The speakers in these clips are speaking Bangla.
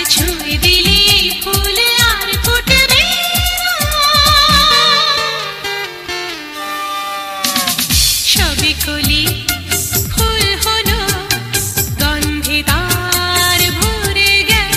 ছুঁয়ে দিলে ফুল আর ফুটবে সবে কলি ফুল হলো গন্ধে তার ভরে গেল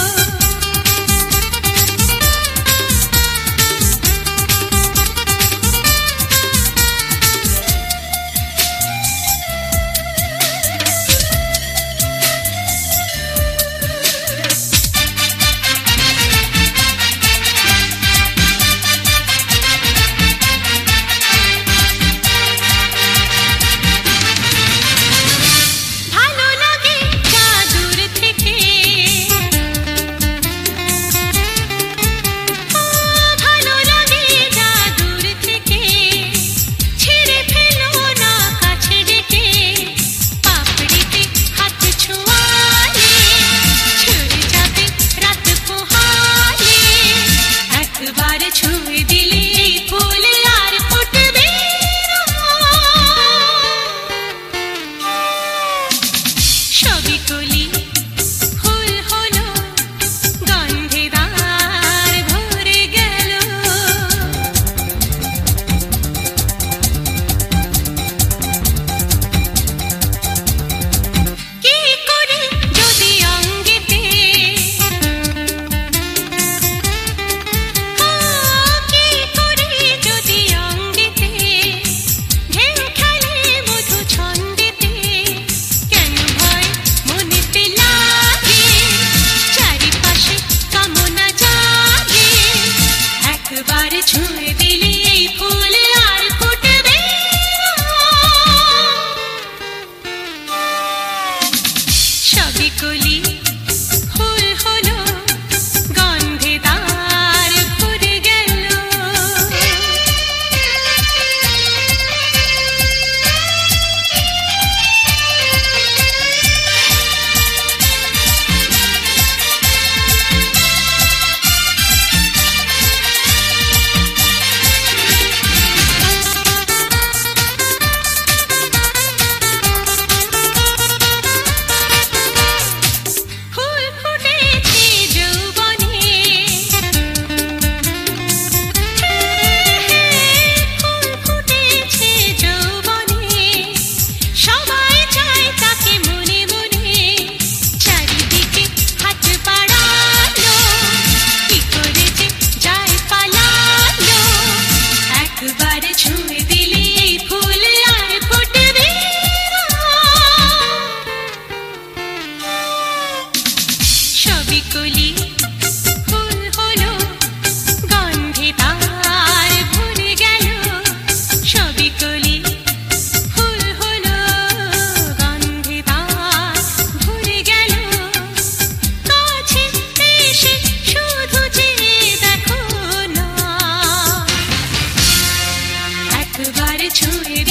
ছুঁয়ে দিলে ফুল আর ফুটবে সবই কলি ফুল হলো গন্ধে তার ভরে গেল কি করে যদি অঙ্গেতে ছুঁয়ে দিলে ফুল আর ফুটবে সবই কলি ফুল হলো গন্ধে তার ভরে গেল ছুঁয়ে দিলে ফুল আর ফুটবে সবই কলি ফুল হলো গন্ধে তার ভরে গেল সবই কলি ফুল হলো গন্ধে তার ভরে গেল কাছে এসে শুধু যে দেখো না একবার ছুঁয়ে